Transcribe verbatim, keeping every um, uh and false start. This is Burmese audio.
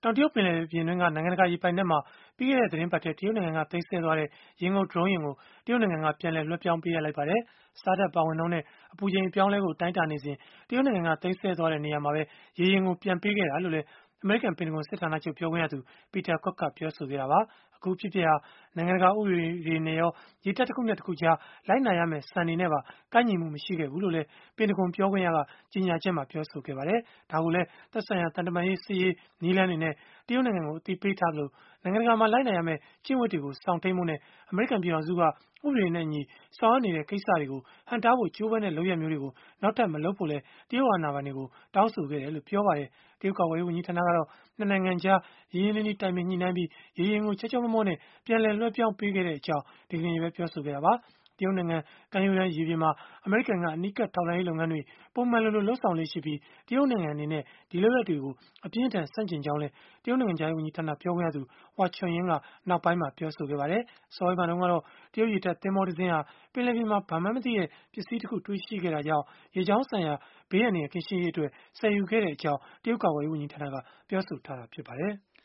တောင်တရုတ်ပင်လယ်ပြင်တွင်းက နိုင်ငံတကာရေပိုင်နက်မှာ ပြီးခဲ့တဲ့ သီတင်းပတ်ထဲ တရုတ်နိုင်ငံက သိမ်းဆည်းသွားတဲ့ ရေငုပ် Drone ယာဉ်ကို တရုတ်နိုင်ငံက ပြန်လည်လွှဲပြောင်းပေးအပ်လိုက်ပါတယ်။ ဆားဓာတ်ပါဝင်နှုန်းနဲ့ အပူချိန် အပြောင်းအလဲကို တိုင်းတာနေစဉ် တရုတ်နိုင်ငံက သိမ်းဆည်းသွားတဲ့ နေရာမှာပဲ ရေယာဉ်ကို ပြန်ပေးခဲ့တာလို့လည်း အမေရိကန် ပင်တဂွန်စစ်ဌာနချုပ် ပြောခွင့်ရသူ Peter Cook ကပြောဆိုခဲ့တာပါ။ အခုအဖြစ်အပျက်ဟာ နိုင်ငံတကာ ဥပဒေတွေနဲ့ရော ရေတပ်တခုနဲ့ တခုကြား လိုက်နာရမယ့် စံတွေနဲ့ပါ ကိုက်ညီမှု မရှိခဲ့ဘူးလို့လည်း ပင်တဂွန်ပြောခွင့်ရက ကြေညာချက်မှာ ပြောဆိုခဲ့ပါတယ်။ ဒါကိုလည်း သက်ဆိုင်ရာ သံတမန်ရေး၊ စစ်ရေး နည်းလမ်းတွေနဲ့ တရုတ်နိုင်ငံကို အသိပေးထားသလို၊ နိုင်ငံတကာမှာ လိုက်နာရမယ့် ကျင့်ဝတ်တွေကို စောင့်ထိန်းဖို့နဲ့ အမေရိကန် ပြည်ထောင်စုက ဥပဒေနဲ့အညီ ဆောင်ရွက်နေတဲ့ ကိစ္စတွေကို ဟန့်တားဖို့ ကြိုးပမ်းတဲ့ လုပ်ရပ်မျိုးတွေကို နောက်ထပ် မလုပ်ဖို့လည်း တရုတ်အာဏာပိုင်တွေကို တောင်းဆိုခဲ့တယ်လို့ ပြောပါတယ်။ တရုတ်ကာကွယ်ရေး ဝန်ကြီးဌာနကတော့ ၂ နိုင်ငံကြား ရင်းရင်းနှီးနှီး တိုင်ပင်ညှိနှိုင်းပြီး ရေယာဉ်ကို ချောချောမောမောနဲ့ ပြန်လည်လွှဲပြောင်းပေးခဲ့ကြောင်း ဒီကနေ့ပဲ ပြောဆိုခဲ့တာပါ။ တရုတ်နိုင်ငံ ကမ်းရိုးတန်းရေပြင်မှာ အမေရိကန်က အနီးကပ် ထောက်လှမ်းရေး လုပ်ငန်းတွေ ပုံမှန်လိုလို လုပ်ဆောင်လေ့ရှိပြီး၊ တရုတ်နိုင်ငံအနေနဲ့ ဒီလုပ်ရပ်တွေကို အပြင်းအထန် ဆန့်ကျင်ကြောင်းလည်း တရုတ်နိုင်ငံခြားရေး ဝန်ကြီးဌာန ပြောခွင့်ရသူ Hua Chunying က နောက်ပိုင်းမှာ ပြောဆိုခဲ့ပါတယ်။ အစောပိုင်းမှာ တုန်းကတော့ တရုတ်ရေတပ် သင်္ဘောတစင်းဟာ ပင်လယ်ပြင်မှာ ဘာမှန်းမသိတဲ့ ပစ္စည်းတခု တွေ့ရှိခဲ့တာကြောင့် ရေကြောင်းဆိုင်ရာ ဘေးအန္တရာယ် ကင်းရှင်းရေးအတွက် ဆယ်ယူခဲ့ကြောင်း တရုတ်ကာကွယ်ရေး ဝန်ကြီးဌာနက ပြောဆိုထားတာ ဖြစ်ပါတယ်။